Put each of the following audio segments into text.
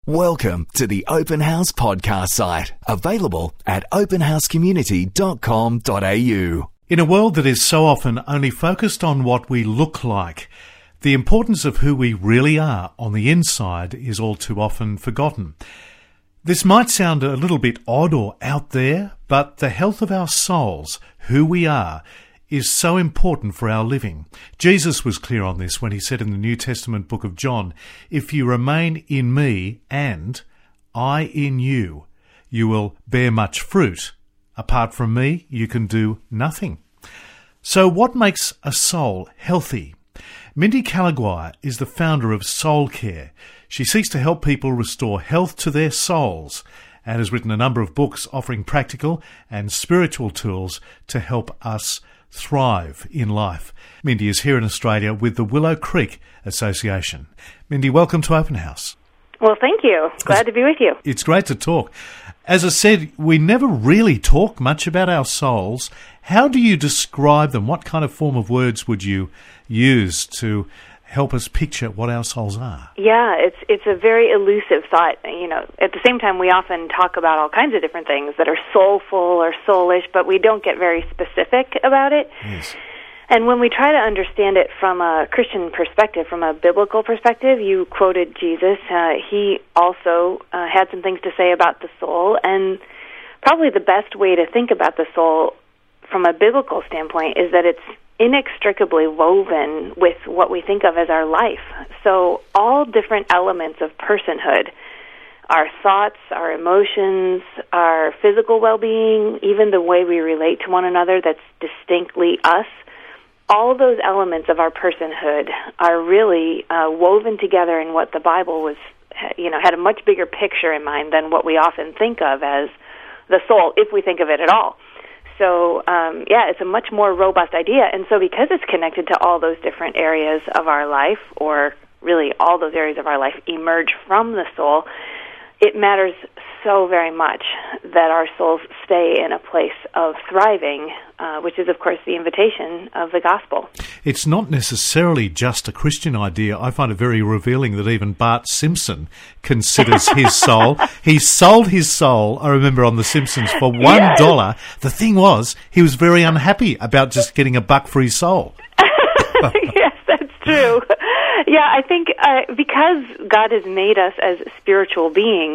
Welcome to the Open House podcast site, available at openhousecommunity.com.au. In a world that is so often only focused on what we look like, the importance of who we really are on the inside is all too often forgotten. This might sound a little bit odd or out there, but the health of our souls, who we are, is so important for our living. Jesus was clear on this when he said in the New Testament book of John, "If you remain in me and I in you, you will bear much fruit. Apart from me, you can do nothing." So what makes a soul healthy? Mindy Caliguire is the founder of Soul Care. She seeks to help people restore health to their souls and has written a number of books offering practical and spiritual tools to help us thrive in life. Mindy is here in Australia with the Willow Creek Association. Mindy, welcome to Open House. Well, thank you. Glad to be with you. It's great to talk. As I said, we never really talk much about our souls. How do you describe them? What kind of form of words would you use to help us picture what our souls are? Yeah, it's a very elusive thought. You know, at the same time, we often talk about all kinds of different things that are soulful or soulish, but we don't get very specific about it. Yes. And when we try to understand it from a Christian perspective, from a biblical perspective, you quoted Jesus. He also had some things to say about the soul, and probably the best way to think about the soul from a biblical standpoint is that it's inextricably woven with what we think of as our life. So all different elements of personhood, our thoughts, our emotions, our physical well-being, even the way we relate to one another that's distinctly us, all those elements of our personhood are really woven together in what the Bible was, had a much bigger picture in mind than what we often think of as the soul, if we think of it at all. So, it's a much more robust idea. And so because it's connected to all those different areas of our life, or really all those areas of our life emerge from the soul, it matters so very much that our souls stay in a place of thriving, which is, of course, the invitation of the gospel. It's not necessarily just a Christian idea. I find it very revealing that even Bart Simpson considers his soul. He sold his soul, I remember, on The Simpsons for $1. Yes. The thing was, he was very unhappy about just getting $1 for his soul. Yes, that's true. Yeah, I think because God has made us as spiritual beings,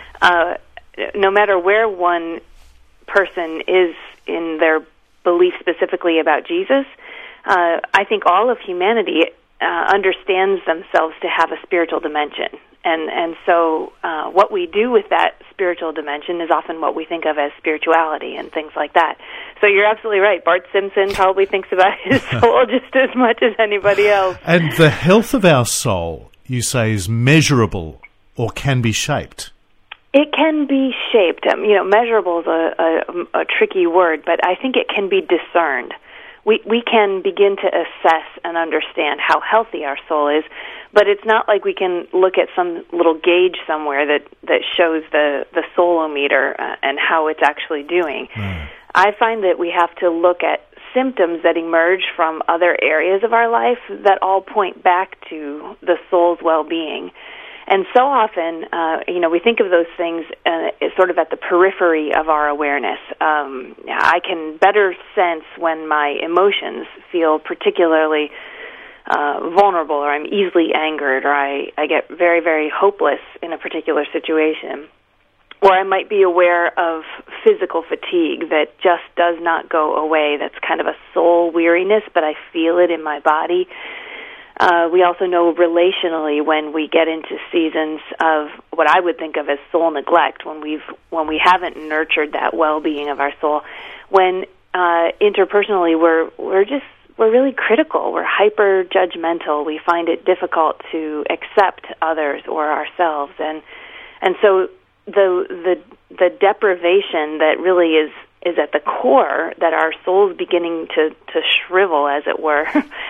no matter where one person is in their belief specifically about Jesus, I think all of humanity understands themselves to have a spiritual dimension. And so what we do with that spiritual dimension is often what we think of as spirituality and things like that. So you're absolutely right. Bart Simpson probably thinks about his soul just as much as anybody else. And the health of our soul, you say, is measurable or can be shaped. It can be shaped. Measurable is a tricky word, but I think it can be discerned. We can begin to assess and understand how healthy our soul is, but it's not like we can look at some little gauge somewhere that shows the soulometer and how it's actually doing. I find that we have to look at symptoms that emerge from other areas of our life that all point back to the soul's well-being. And so often, we think of those things sort of at the periphery of our awareness. I can better sense when my emotions feel particularly vulnerable, or I'm easily angered, or I get very, very hopeless in a particular situation. Or I might be aware of physical fatigue that just does not go away. That's kind of a soul weariness, but I feel it in my body. We also know relationally when we get into seasons of what I would think of as soul neglect, when we haven't nurtured that well-being of our soul, when interpersonally we're really critical, we're hyper judgmental, we find it difficult to accept others or ourselves, and so the deprivation that really is at the core, that our soul's beginning to shrivel, as it were,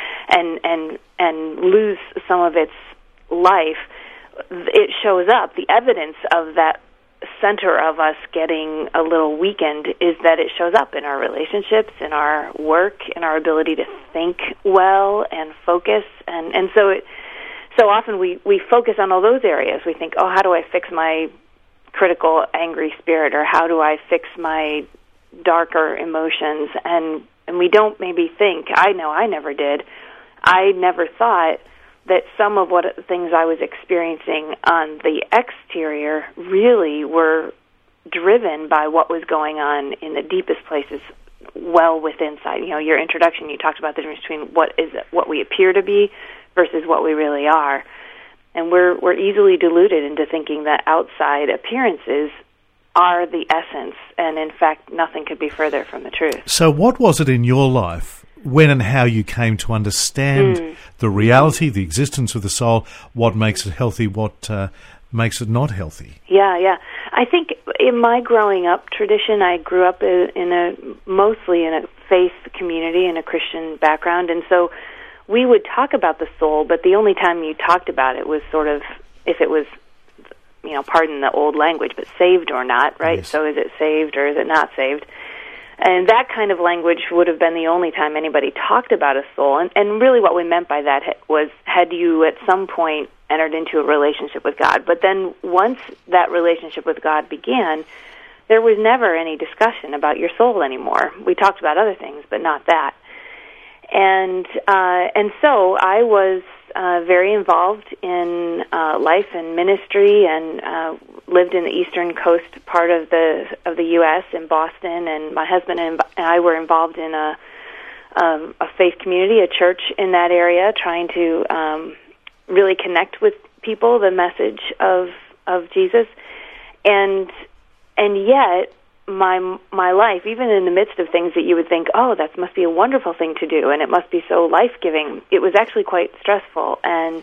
and lose some of its life, it shows up. The evidence of that center of us getting a little weakened is that it shows up in our relationships, in our work, in our ability to think well and focus, and so so often we focus on all those areas. We think, oh, how do I fix my critical, angry spirit, or how do I fix my darker emotions? And we don't maybe think, I know I never did, I never thought that some of what things I was experiencing on the exterior really were driven by what was going on in the deepest places, well within inside. You know, your introduction, you talked about the difference between what we appear to be versus what we really are. And we're easily deluded into thinking that outside appearances are the essence, and in fact, nothing could be further from the truth. So what was it in your life, when and how you came to understand the reality, the existence of the soul, what makes it healthy, what makes it not healthy? Yeah. I think in my growing up tradition, I grew up mostly in a faith community, in a Christian background, and so we would talk about the soul, but the only time you talked about it was sort of, if it was, you know, pardon the old language, but saved or not, right? Yes. So is it saved or is it not saved? And that kind of language would have been the only time anybody talked about a soul. And really what we meant by that was, had you at some point entered into a relationship with God? But then once that relationship with God began, there was never any discussion about your soul anymore. We talked about other things, but not that. And so I was very involved in life and ministry, and lived in the eastern coast part of the U.S. in Boston. And my husband and I were involved in a faith community, a church in that area, trying to really connect with people the message of Jesus. And yet, my life, even in the midst of things that you would think, oh, that must be a wonderful thing to do, and it must be so life-giving, it was actually quite stressful, and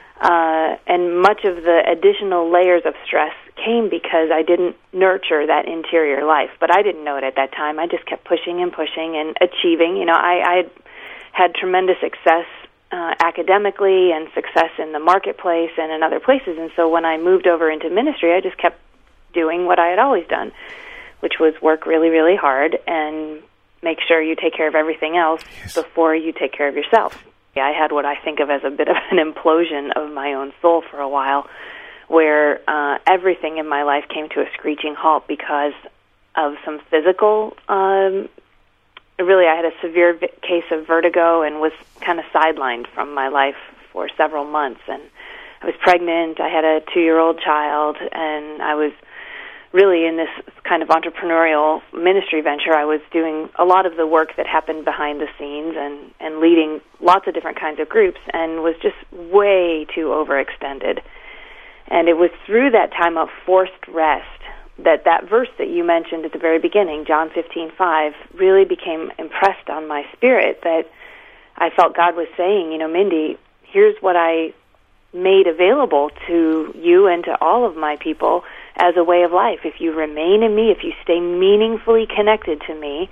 much of the additional layers of stress came because I didn't nurture that interior life. But I didn't know it at that time. I just kept pushing and achieving. You know, I had tremendous success academically and success in the marketplace and in other places, and so when I moved over into ministry, I just kept doing what I had always done, which was work really, really hard and make sure you take care of everything else before you take care of yourself. I had what I think of as a bit of an implosion of my own soul for a while, where everything in my life came to a screeching halt because of some physical, really I had a severe case of vertigo and was kind of sidelined from my life for several months. And I was pregnant, I had a 2-year-old child, and I was really in this kind of entrepreneurial ministry venture. I was doing a lot of the work that happened behind the scenes and leading lots of different kinds of groups, and was just way too overextended. And it was through that time of forced rest that verse that you mentioned at the very beginning, John 15:5, really became impressed on my spirit, that I felt God was saying, you know, Mindy, here's what I made available to you and to all of my people as a way of life. If you remain in me, if you stay meaningfully connected to me,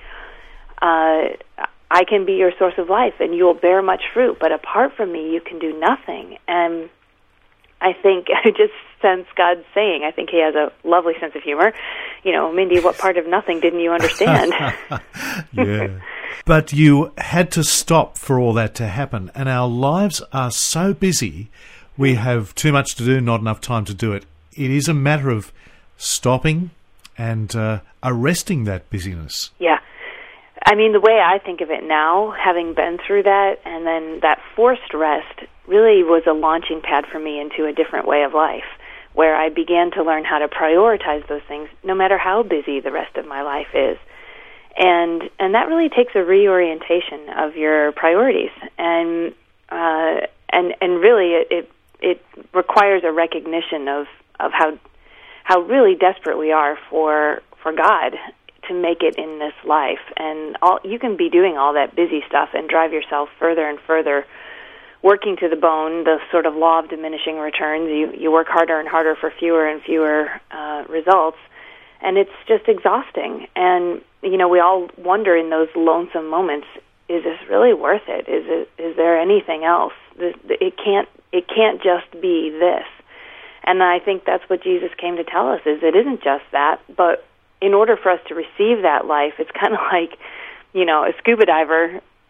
I can be your source of life and you'll bear much fruit. But apart from me, you can do nothing. And I think I just sense God saying, I think he has a lovely sense of humor, you know, Mindy, what part of nothing didn't you understand? Yeah. But you had to stop for all that to happen. And our lives are so busy, we have too much to do, not enough time to do it. It is a matter of stopping and arresting that busyness. Yeah. I mean, the way I think of it now, having been through that, and then that forced rest really was a launching pad for me into a different way of life, where I began to learn how to prioritize those things, no matter how busy the rest of my life is. And that really takes a reorientation of your priorities, and really it requires a recognition of how really desperate we are for God to make it in this life. And you can be doing all that busy stuff and drive yourself further and further, working to the bone, the sort of law of diminishing returns. You work harder and harder for fewer and fewer results, and it's just exhausting. And you know, we all wonder in those lonesome moments, is this really worth it? Is there anything else? It can't just be this. And I think that's what Jesus came to tell us, is it isn't just that, but in order for us to receive that life, it's kind of like, you know, a scuba diver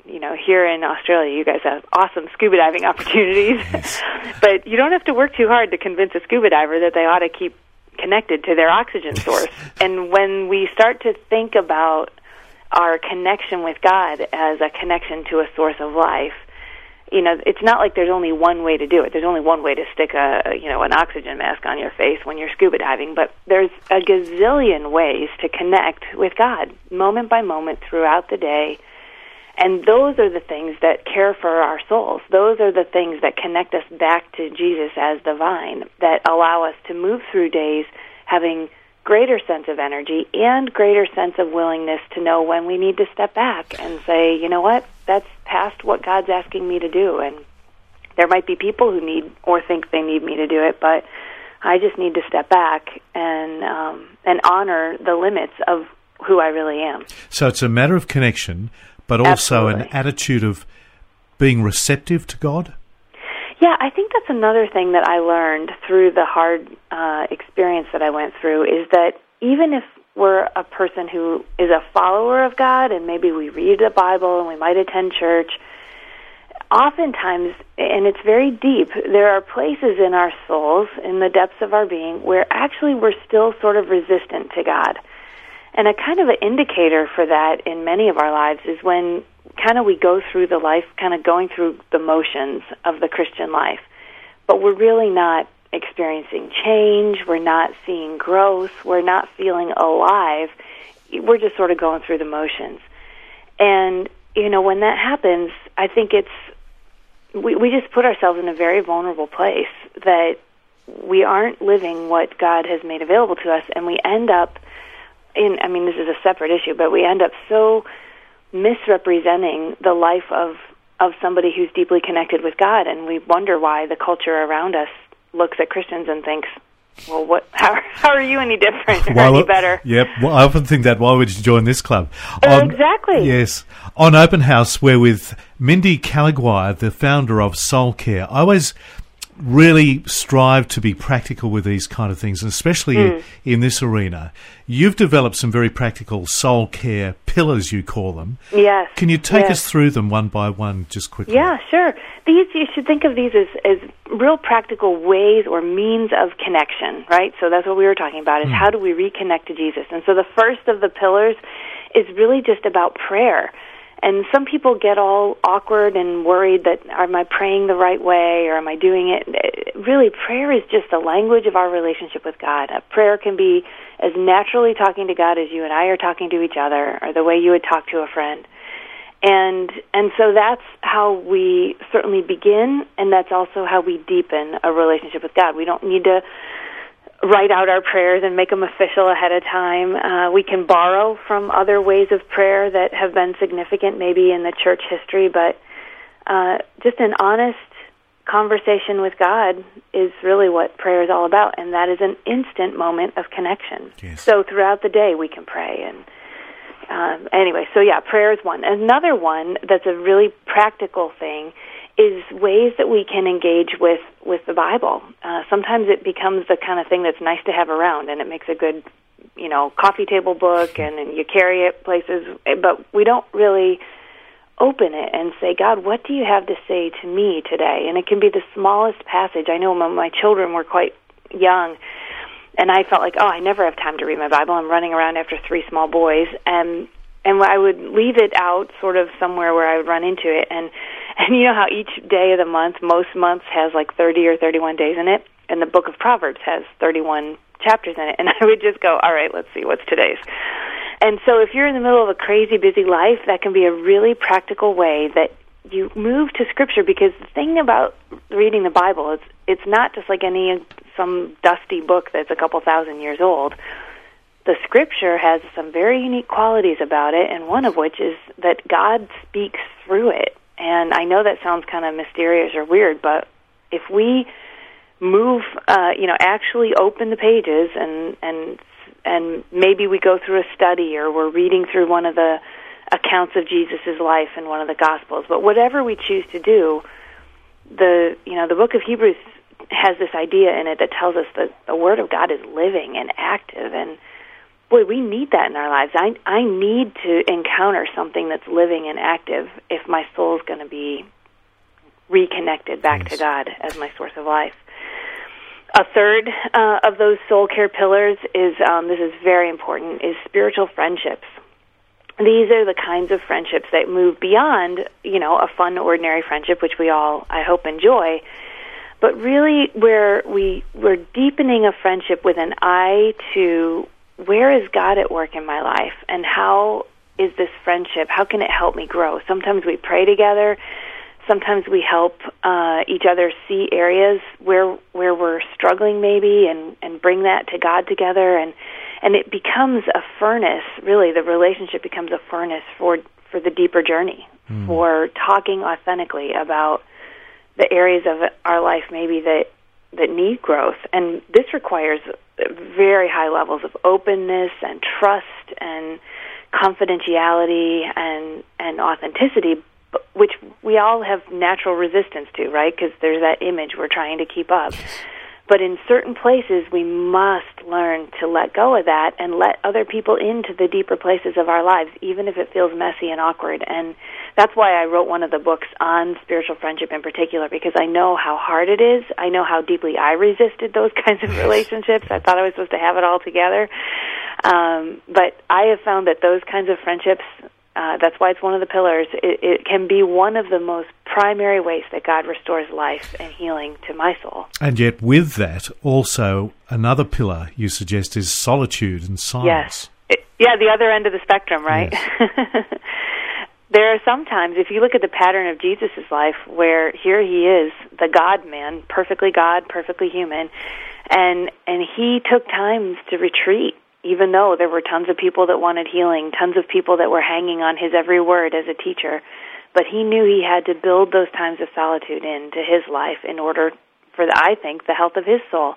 here in Australia, you guys have awesome scuba diving opportunities, but you don't have to work too hard to convince a scuba diver that they ought to keep connected to their oxygen source. And when we start to think about our connection with God as a connection to a source of life, it's not like there's only one way to do it. There's only one way to stick an oxygen mask on your face when you're scuba diving, but there's a gazillion ways to connect with God moment by moment throughout the day. And those are the things that care for our souls. Those are the things that connect us back to Jesus as the vine, that allow us to move through days having greater sense of energy and greater sense of willingness to know when we need to step back and say, you know what, that's past what God's asking me to do. And there might be people who need or think they need me to do it, but I just need to step back and honor the limits of who I really am. So it's a matter of connection, but also Absolutely. an attitude of being receptive to God? Yeah, I think that's another thing that I learned through the hard experience that I went through, is that even if we're a person who is a follower of God and maybe we read the Bible and we might attend church, oftentimes, and it's very deep, there are places in our souls, in the depths of our being, where actually we're still sort of resistant to God. And a kind of an indicator for that in many of our lives is when kind of we go through the life, kind of going through the motions of the Christian life, but we're really not experiencing change, we're not seeing growth, we're not feeling alive, we're just sort of going through the motions. And, when that happens, I think we just put ourselves in a very vulnerable place, that we aren't living what God has made available to us, and we end up this is a separate issue, but we end up so misrepresenting the life of somebody who's deeply connected with God, and we wonder why the culture around us looks at Christians and thinks, well, how are you any different or any better? Yep, well, I often think that. Why would you join this club? Exactly. Yes. On Open House, we're with Mindy Caliguire, the founder of Soul Care. I always really strive to be practical with these kind of things, and especially in this arena. You've developed some very practical soul care pillars, you call them. Yes. Can you take us through them one by one just quickly? Yeah, sure. You should think of these as real practical ways or means of connection, right? So that's what we were talking about, is how do we reconnect to Jesus? And so the first of the pillars is really just about prayer. And some people get all awkward and worried that, am I praying the right way, or am I doing it? Really, prayer is just the language of our relationship with God. A prayer can be as naturally talking to God as you and I are talking to each other, or the way you would talk to a friend. And so that's how we certainly begin, and that's also how we deepen a relationship with God. We don't need to write out our prayers and make them official ahead of time. We can borrow from other ways of prayer that have been significant maybe in the church history, but just an honest conversation with God is really what prayer is all about, and that is an instant moment of connection. Yes. So throughout the day we can pray. And anyway, so yeah, prayer is one. Another one that's a really practical thing is ways that we can engage with the Bible. Sometimes it becomes the kind of thing that's nice to have around, and it makes a good, coffee table book, and you carry it places, but we don't really open it and say, God, what do you have to say to me today? And it can be the smallest passage. I know when my children were quite young, and I felt like, I never have time to read my Bible. I'm running around after 3 small boys, and I would leave it out sort of somewhere where I would run into it, and you know how each day of the month, most months has like 30 or 31 days in it, and the book of Proverbs has 31 chapters in it, and I would just go, all right, let's see, what's today's? And so if you're in the middle of a crazy, busy life, that can be a really practical way that you move to Scripture, because the thing about reading the Bible is it's not just like some dusty book that's a couple thousand years old. The Scripture has some very unique qualities about it, and one of which is that God speaks through it. And I know that sounds kind of mysterious or weird, but if we move, actually open the pages and maybe we go through a study, or we're reading through one of the accounts of Jesus' life in one of the Gospels. But whatever we choose to do, the book of Hebrews has this idea in it that tells us that the Word of God is living and active, and boy, we need that in our lives. I need to encounter something that's living and active if my soul's going to be reconnected back to God as my source of life. A third of those soul care pillars is, this is very important, is spiritual friendships. These are the kinds of friendships that move beyond, a fun, ordinary friendship, which we all, I hope, enjoy, but really where we're deepening a friendship with an eye to where is God at work in my life, and how is this friendship, how can it help me grow? Sometimes we pray together. Sometimes we help each other see areas where we're struggling maybe and bring that to God together, and it becomes a furnace. Really, the relationship becomes a furnace for the deeper journey, for talking authentically about the areas of our life maybe that need growth. And this requires very high levels of openness and trust and confidentiality and authenticity, which we all have natural resistance to, right? Because there's that image we're trying to keep up. But in certain places, we must learn to let go of that and let other people into the deeper places of our lives, even if it feels messy and awkward. And that's why I wrote one of the books on spiritual friendship in particular, because I know how hard it is. I know how deeply I resisted those kinds of relationships. I thought I was supposed to have it all together. But I have found that those kinds of friendships, that's why it's one of the pillars. It can be one of the most primary ways that God restores life and healing to my soul. And yet with that, also another pillar you suggest is solitude and silence. Yes. The other end of the spectrum, right? Yes. There are some times, if you look at the pattern of Jesus' life, where here he is, the God-man, perfectly God, perfectly human, and he took times to retreat, even though there were tons of people that wanted healing, tons of people that were hanging on his every word as a teacher. But he knew he had to build those times of solitude into his life in order for, I think, the health of his soul.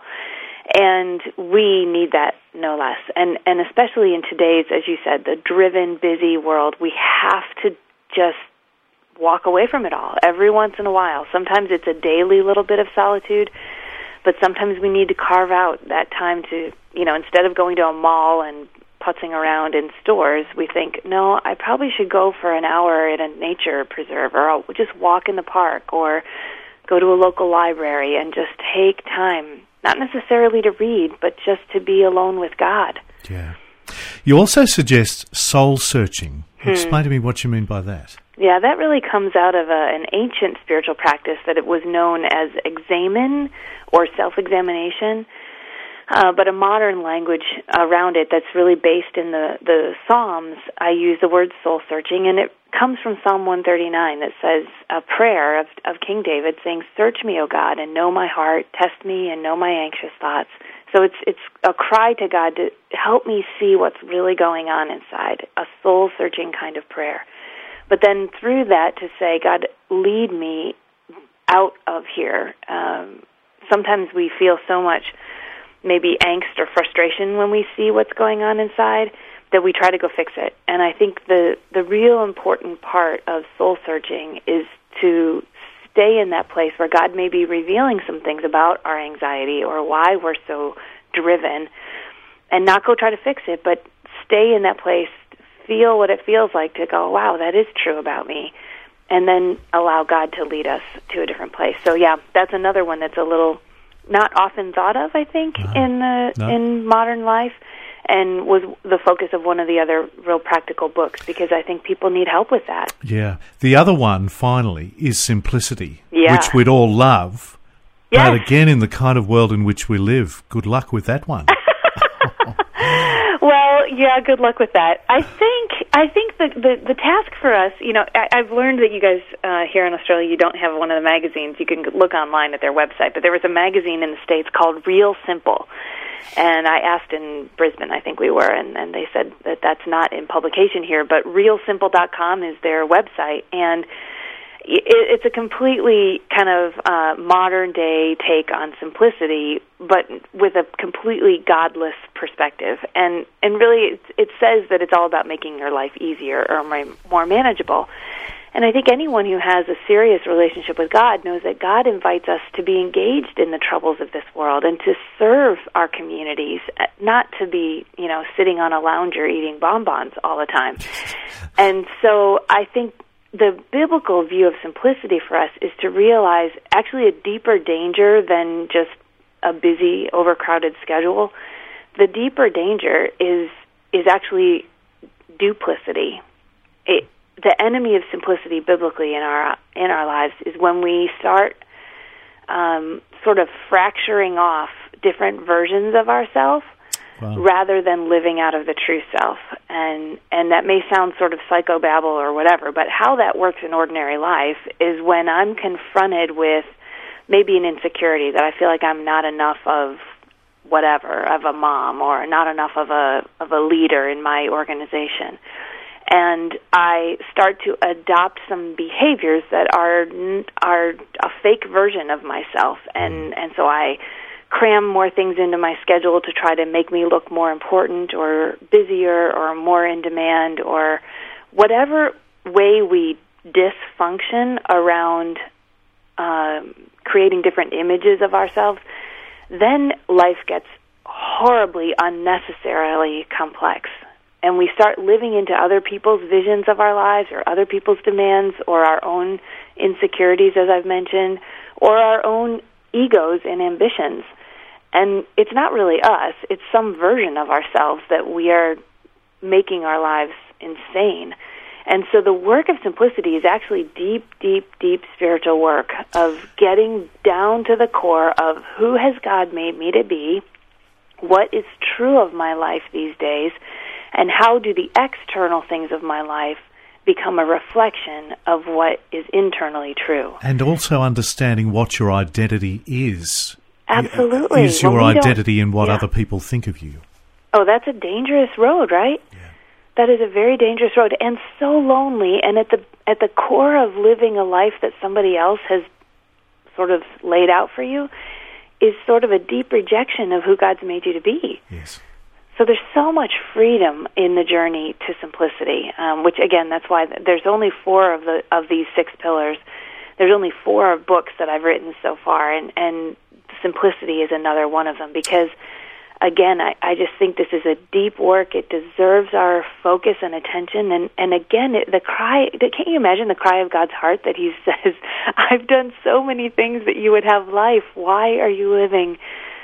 And we need that no less. And especially in today's, as you said, the driven, busy world, we have to just walk away from it all every once in a while. Sometimes it's a daily little bit of solitude, but sometimes we need to carve out that time to, instead of going to a mall and putzing around in stores, we think, no, I probably should go for an hour at a nature preserve, or I'll just walk in the park, or go to a local library and just take time, not necessarily to read, but just to be alone with God. Yeah. You also suggest soul searching. Explain to me what you mean by that. Yeah, that really comes out of an ancient spiritual practice that it was known as examen or self-examination, but a modern language around it that's really based in the Psalms. I use the word soul searching, and it comes from Psalm 139 that says a prayer of King David saying, "Search me, O God, and know my heart, test me and know my anxious thoughts." So it's a cry to God to help me see what's really going on inside, a soul-searching kind of prayer. But then through that to say, God, lead me out of here. Sometimes we feel so much maybe angst or frustration when we see what's going on inside that we try to go fix it. And I think the real important part of soul-searching is to stay in that place where God may be revealing some things about our anxiety or why we're so driven, and not go try to fix it, but stay in that place, feel what it feels like to go, wow, that is true about me, and then allow God to lead us to a different place. So yeah, that's another one that's a little not often thought of, I think, in modern life, and was the focus of one of the other real practical books, because I think people need help with that. Yeah. The other one, finally, is simplicity, yeah, which we'd all love. Yes. But again, in the kind of world in which we live, good luck with that one. Well, yeah, good luck with that. I think the task for us, I've learned that you guys here in Australia, you don't have one of the magazines. You can look online at their website, but there was a magazine in the States called Real Simple. And I asked in Brisbane, I think we were, and they said that that's not in publication here, but realsimple.com is their website, and it's a completely kind of modern-day take on simplicity, but with a completely godless perspective. And really, it says that it's all about making your life easier or more manageable. And I think anyone who has a serious relationship with God knows that God invites us to be engaged in the troubles of this world and to serve our communities, not to be, sitting on a lounger eating bonbons all the time. And so I think the biblical view of simplicity for us is to realize actually a deeper danger than just a busy, overcrowded schedule. The deeper danger is actually duplicity. The enemy of simplicity biblically in our lives is when we start sort of fracturing off different versions of ourselves. Wow. Rather than living out of the true self. And that may sound sort of psychobabble or whatever, but how that works in ordinary life is when I'm confronted with maybe an insecurity that I feel like I'm not enough of whatever, of a mom, or not enough of a leader in my organization. And I start to adopt some behaviors that are a fake version of myself. And so I cram more things into my schedule to try to make me look more important or busier or more in demand, or whatever way we dysfunction around creating different images of ourselves, then life gets horribly, unnecessarily complex. And we start living into other people's visions of our lives or other people's demands or our own insecurities, as I've mentioned, or our own egos and ambitions. And it's not really us. It's some version of ourselves that we are making our lives insane. And so the work of simplicity is actually deep, deep, deep spiritual work of getting down to the core of who has God made me to be, what is true of my life these days, and how do the external things of my life become a reflection of what is internally true. And also understanding what your identity is. Absolutely. Is your identity in what other people think of you? Oh, that's a dangerous road, right? Yeah. That is a very dangerous road, and so lonely. And at the core of living a life that somebody else has sort of laid out for you is sort of a deep rejection of who God's made you to be. Yes. So there's so much freedom in the journey to simplicity, which again, that's why there's only 4 of these 6 pillars. There's only 4 books that I've written so far, and simplicity is another one of them, because again, I just think this is a deep work. It deserves our focus and attention. And again, the cry, can't you imagine the cry of God's heart that he says, I've done so many things that you would have life. Why are you living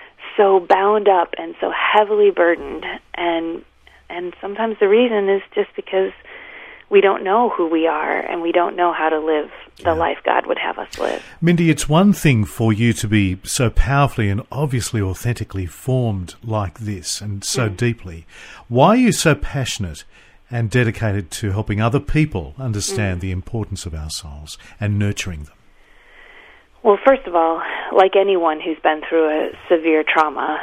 so bound up and so heavily burdened? And sometimes the reason is just because we don't know who we are, and we don't know how to live the life God would have us live. Mindy, it's one thing for you to be so powerfully and obviously authentically formed like this and so deeply. Why are you so passionate and dedicated to helping other people understand the importance of our souls and nurturing them? Well, first of all, like anyone who's been through a severe trauma,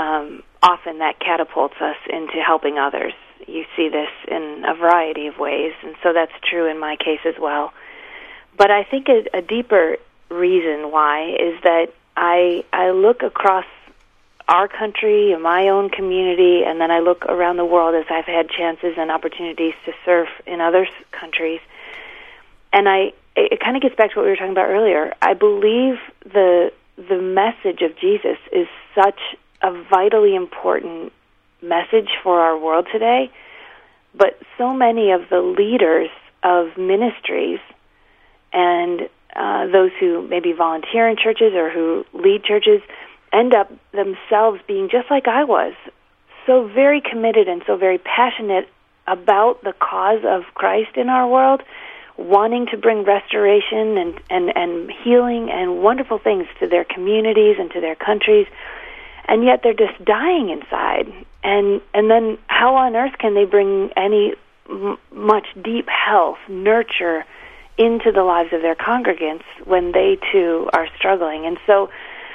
often that catapults us into helping others. You see this in a variety of ways, and so that's true in my case as well. But I think a deeper reason why is that I look across our country and my own community, and then I look around the world as I've had chances and opportunities to serve in other countries. And it kind of gets back to what we were talking about earlier. I believe the message of Jesus is such a vitally important message for our world today, but so many of the leaders of ministries and those who maybe volunteer in churches or who lead churches end up themselves being just like I was, so very committed and so very passionate about the cause of Christ in our world, wanting to bring restoration and healing and wonderful things to their communities and to their countries, and yet they're just dying inside. And then how on earth can they bring any much deep health, nurture into the lives of their congregants when they too are struggling? And so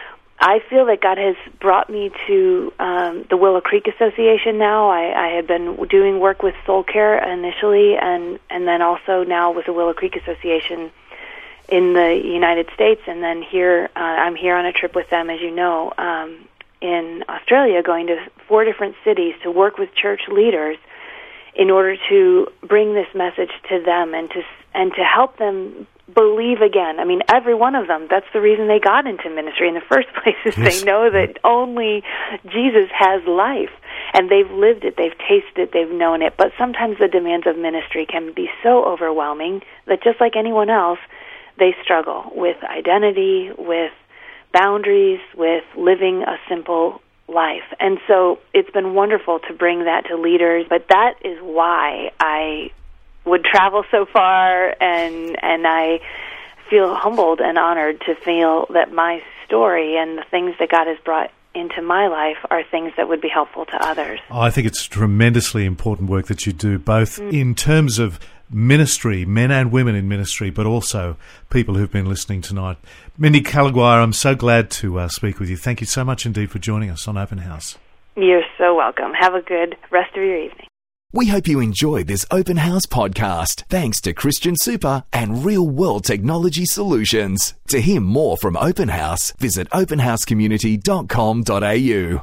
I feel that God has brought me to the Willow Creek Association now. I had been doing work with Soul Care initially, and then also now with the Willow Creek Association in the United States. And then here, I'm here on a trip with them, as you know, in Australia, going to 4 different cities to work with church leaders in order to bring this message to them and to help them believe again. I mean, every one of them, that's the reason they got into ministry in the first place, is They know that only Jesus has life, and they've lived it, they've tasted it, they've known it. But sometimes the demands of ministry can be so overwhelming that just like anyone else, they struggle with identity, with boundaries, with living a simple life. And so it's been wonderful to bring that to leaders, but that is why I would travel so far, and I feel humbled and honored to feel that my story and the things that God has brought into my life are things that would be helpful to others. I think it's tremendously important work that you do, both in terms of ministry, men and women in ministry, but also people who've been listening tonight. Mindy Caliguire, I'm so glad to speak with you. Thank you so much indeed for joining us on Open House. You're so welcome. Have a good rest of your evening. We hope you enjoyed this Open House podcast, thanks to Christian Super and Real World Technology Solutions. To hear more from Open House, visit openhousecommunity.com.au.